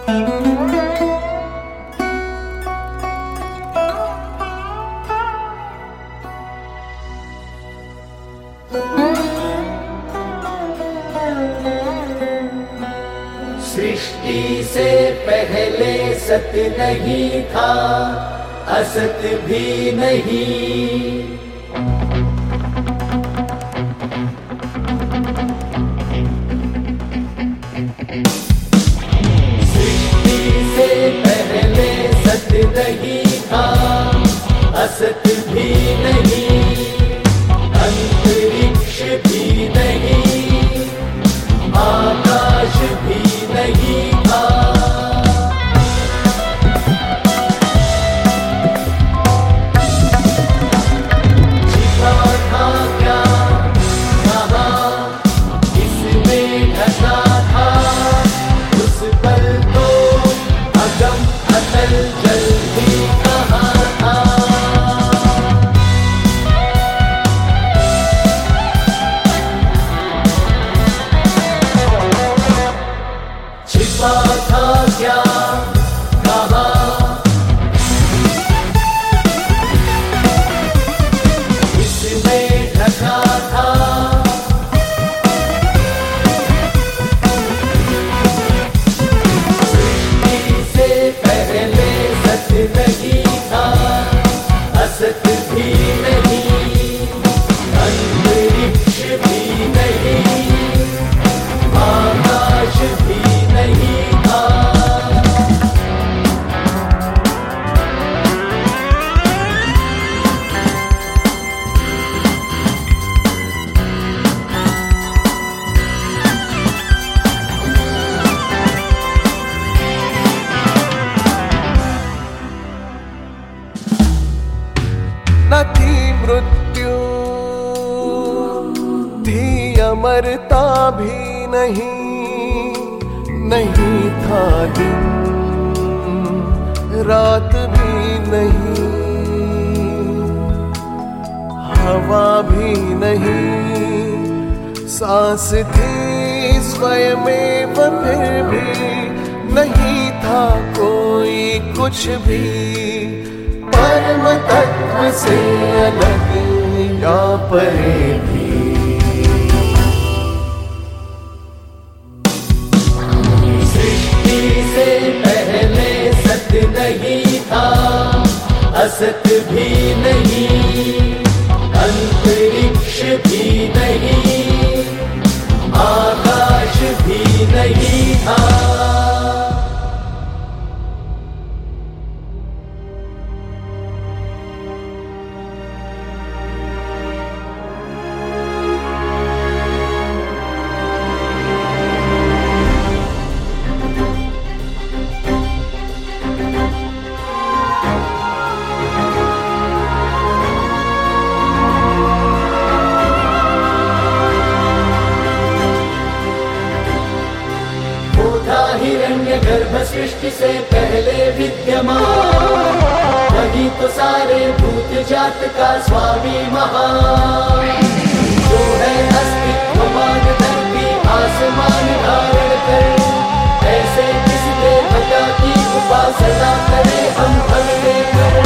सृष्टि से पहले सत नहीं था, असत भी नहीं। सृष्टि से पहले सत नहीं था, असत भी नहीं, अंतरिक्ष भी नहीं, आकाश भी नहीं था। छिपा था क्या कहाँ, इसमें ढका था, उस पल तो अगम अतल जल भी कहाँ था। छिपा था क्या कहाँ, इसमें ढका था, सृष्टि से पहले सत नहीं था, असत भी नहीं, अंतरिक्ष भी नहीं, आकाश भी नहीं था। न थी मृत्यु, थी अमरता भी नहीं, नहीं था दिन रात भी नहीं, हवा भी नहीं, सांस थी स्वयं फिर भी नहीं था कोई कुछ भी, परम तत्व से अलग या परे भी। सृष्टि से पहले सत नहीं था, असत भी नहीं, अंतरिक्ष भी नहीं, आकाश भी नहीं था। हिरण्य गर्भ सृष्टि से पहले विद्यमान, वही तो सारे भूत जात का स्वामी महान, जो है अस्तित्वमान धरती आसमान धारण कर, ऐसे किस देवता की उपासना करें हम भगते कर।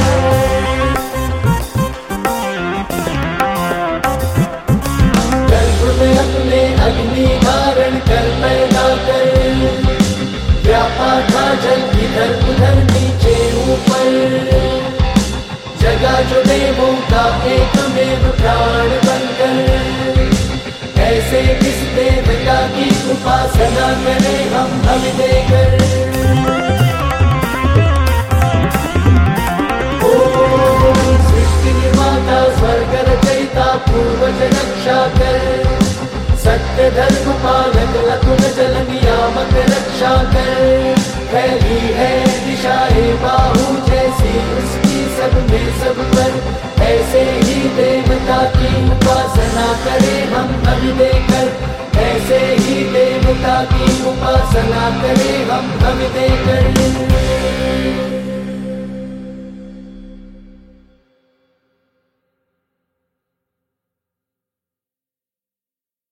गर्भ में अपने अग्नि धारण कर पैदा कर, व्यापा था जल इधर उधर नीचे ऊपर, जगा जो देवों का एकमेव प्राण बनकर, ऐसे किस देवता की उपासना करें हम देकर। ओम सृष्टि निर्माता स्वर्ग रचयिता पूर्वज रक्षा कर, सत्य धर्म पालक अतुल जल नियामक रक्षा कर, फैली है दिशाएं बाहु जैसी उसकी सब में सब पर, ऐसे ही देवता की उपासना करें हम देकर, ऐसे ही देवता की उपासना करें हम देकर।